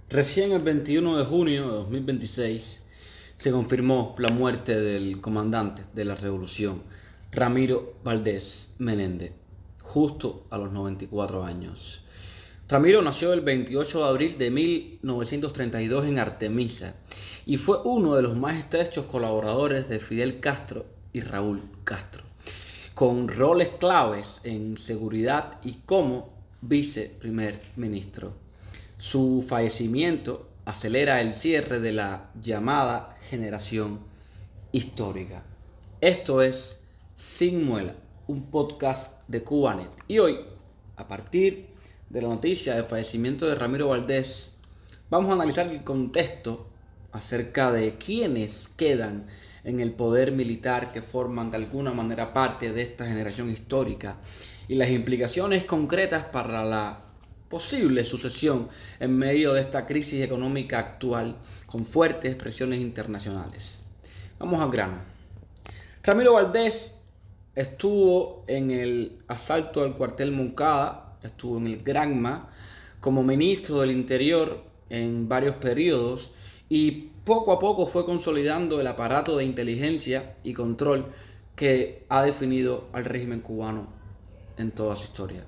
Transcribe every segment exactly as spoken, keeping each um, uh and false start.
Recién el veintiuno de junio de dos mil veintiséis se confirmó la muerte del comandante de la revolución, Ramiro Valdés Menéndez, justo a los noventa y cuatro años. Ramiro nació el veintiocho de abril de mil novecientos treinta y dos en Artemisa y fue uno de los más estrechos colaboradores de Fidel Castro y Raúl Castro, con roles claves en seguridad y como viceprimer ministro. Su fallecimiento acelera el cierre de la llamada generación histórica. Esto es Sin Muela, un podcast de Cubanet. Y hoy, a partir de la noticia del fallecimiento de Ramiro Valdés, vamos a analizar el contexto acerca de quiénes quedan en el poder militar que forman de alguna manera parte de esta generación histórica y las implicaciones concretas para la posible sucesión en medio de esta crisis económica actual con fuertes presiones internacionales. Vamos al grano. Ramiro Valdés estuvo en el asalto al cuartel Moncada, estuvo en el Granma como ministro del Interior en varios periodos y poco a poco fue consolidando el aparato de inteligencia y control que ha definido al régimen cubano en toda su historia.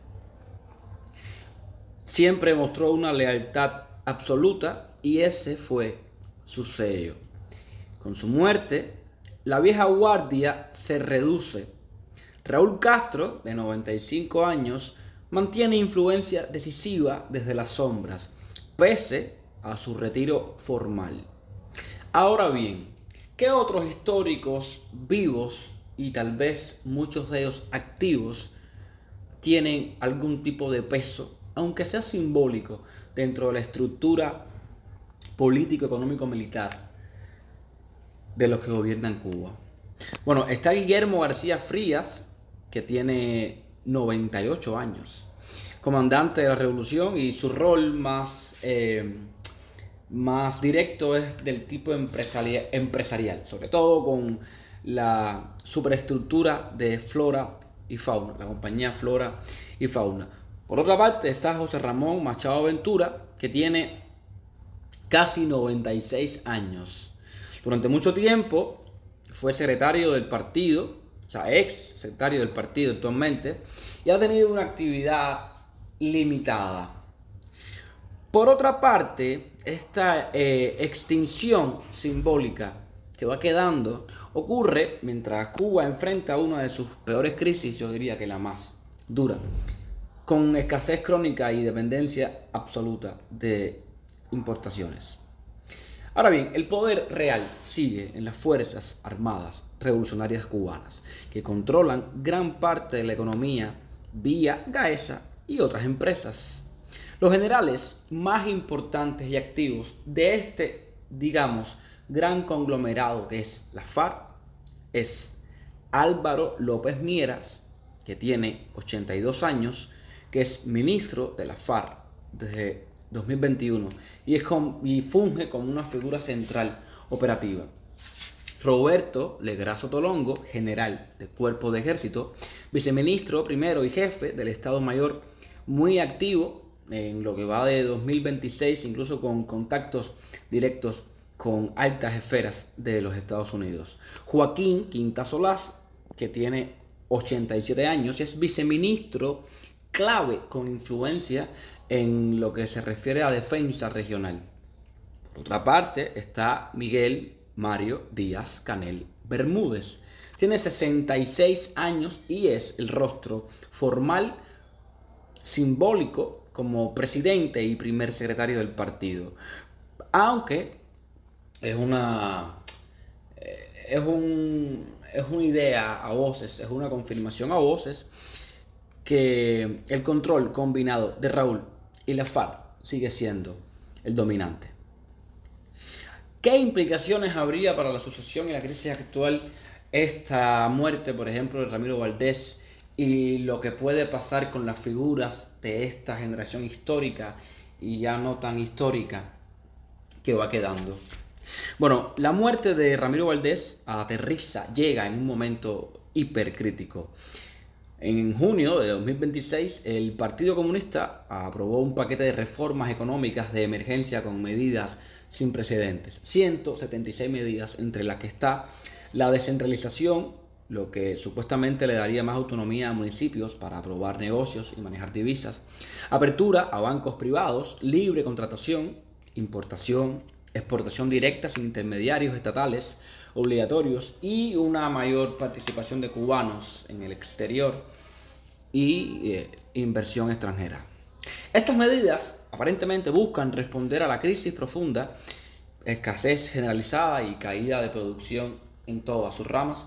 Siempre mostró una lealtad absoluta y ese fue su sello. Con su muerte, la vieja guardia se reduce. Raúl Castro, de noventa y cinco años, mantiene influencia decisiva desde las sombras, pese a su retiro formal. Ahora bien, ¿qué otros históricos vivos y tal vez muchos de ellos activos tienen algún tipo de peso, aunque sea simbólico, dentro de la estructura político-económico-militar de los que gobiernan Cuba? Bueno, está Guillermo García Frías, que tiene noventa y ocho años, comandante de la revolución, y su rol más, eh, más directo es del tipo empresarial, empresarial, sobre todo con la superestructura de Flora y Fauna, la compañía Flora y Fauna. Por otra parte está José Ramón Machado Ventura, que tiene casi noventa y seis años. Durante mucho tiempo fue secretario del partido, o sea, ex secretario del partido actualmente, y ha tenido una actividad limitada. Por otra parte, esta eh, extinción simbólica que va quedando ocurre mientras Cuba enfrenta una de sus peores crisis, yo diría que la más dura, con escasez crónica y dependencia absoluta de importaciones. Ahora bien, el poder real sigue en las Fuerzas Armadas Revolucionarias Cubanas, que controlan gran parte de la economía vía Gaesa y otras empresas. Los generales más importantes y activos de este, digamos, gran conglomerado que es la FARC es Álvaro López Mieras, que tiene ochenta y dos años, que es ministro de la FARC desde dos mil veintiuno y, es con, y funge como una figura central operativa. Roberto Legrazo Tolongo, general del Cuerpo de Ejército, viceministro primero y jefe del Estado Mayor, muy activo en lo que va de dos mil veintiséis, incluso con contactos directos con altas esferas de los Estados Unidos. Joaquín Quinta Solás, que tiene ochenta y siete años, y es viceministro clave con influencia en lo que se refiere a defensa regional. Por otra parte está Miguel Mario Díaz Canel Bermúdez. Tiene sesenta y seis años y es el rostro formal, simbólico, como presidente y primer secretario del partido. Aunque es una, es un, es una idea a voces, es una confirmación a voces, que el control combinado de Raúl y la FARC sigue siendo el dominante. ¿Qué implicaciones habría para la sucesión y la crisis actual esta muerte, por ejemplo, de Ramiro Valdés y lo que puede pasar con las figuras de esta generación histórica y ya no tan histórica que va quedando? Bueno, la muerte de Ramiro Valdés aterriza, llega en un momento hipercrítico. En junio de dos mil veintiséis, el Partido Comunista aprobó un paquete de reformas económicas de emergencia con medidas sin precedentes. ciento setenta y seis medidas, entre las que está la descentralización, lo que supuestamente le daría más autonomía a municipios para aprobar negocios y manejar divisas, apertura a bancos privados, libre contratación, importación, exportación directa sin intermediarios estatales obligatorios y una mayor participación de cubanos en el exterior y eh, inversión extranjera. Estas medidas aparentemente buscan responder a la crisis profunda, escasez generalizada y caída de producción en todas sus ramas,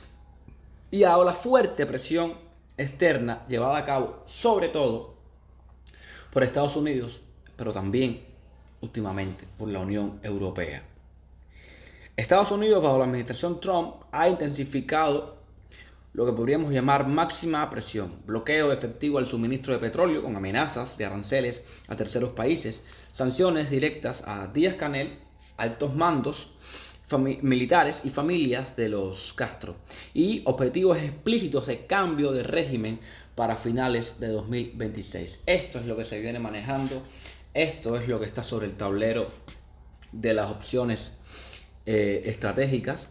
y a la fuerte presión externa llevada a cabo sobre todo por Estados Unidos, pero también últimamente por la Unión Europea. Estados Unidos, bajo la administración Trump, ha intensificado lo que podríamos llamar máxima presión, bloqueo efectivo al suministro de petróleo con amenazas de aranceles a terceros países, sanciones directas a Díaz-Canel, altos mandos militares y familias de los Castro, y objetivos explícitos de cambio de régimen para finales de dos mil veintiséis. Esto es lo que se viene manejando, esto es lo que está sobre el tablero de las opciones eh, estratégicas.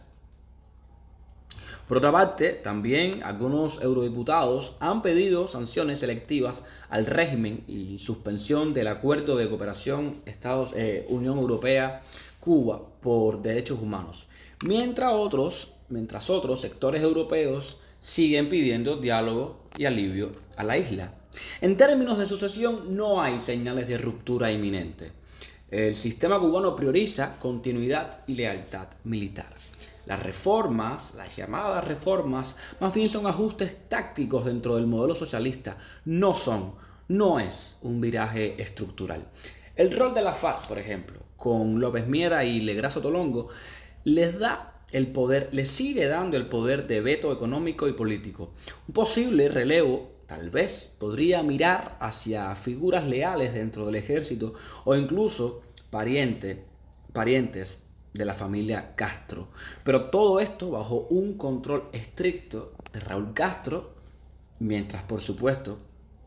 Por otra parte, también algunos eurodiputados han pedido sanciones selectivas al régimen y suspensión del acuerdo de cooperación Estados, eh, Unión Europea-Cuba por derechos humanos, mientras otros, mientras otros sectores europeos siguen pidiendo diálogo y alivio a la isla. En términos de sucesión, no hay señales de ruptura inminente. El sistema cubano prioriza continuidad y lealtad militar. Las reformas, las llamadas reformas, más bien son ajustes tácticos dentro del modelo socialista. No son, no es un viraje estructural. El rol de la FARC, por ejemplo, con López Miera y Legrazo Tolongo, les da el poder, les sigue dando el poder de veto económico y político. Un posible relevo tal vez podría mirar hacia figuras leales dentro del ejército o incluso pariente, parientes de la familia Castro. Pero todo esto bajo un control estricto de Raúl Castro, mientras por supuesto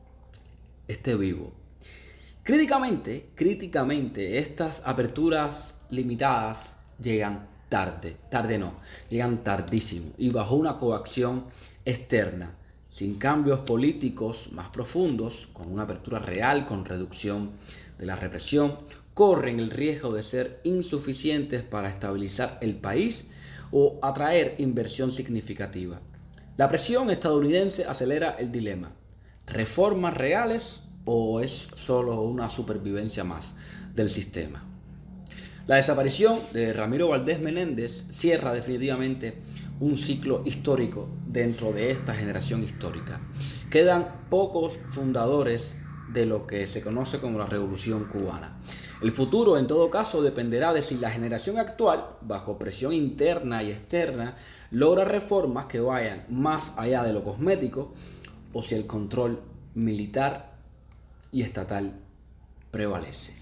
esté vivo. Críticamente, críticamente, estas aperturas limitadas llegan tarde, tarde no, llegan tardísimo y bajo una coacción externa, sin cambios políticos más profundos, con una apertura real, con reducción de la represión, corren el riesgo de ser insuficientes para estabilizar el país o atraer inversión significativa. La presión estadounidense acelera el dilema: ¿reformas reales o es solo una supervivencia más del sistema? La desaparición de Ramiro Valdés Menéndez cierra definitivamente un ciclo histórico dentro de esta generación histórica. Quedan pocos fundadores de lo que se conoce como la Revolución Cubana. El futuro, en todo caso, dependerá de si la generación actual, bajo presión interna y externa, logra reformas que vayan más allá de lo cosmético o si el control militar y estatal prevalece.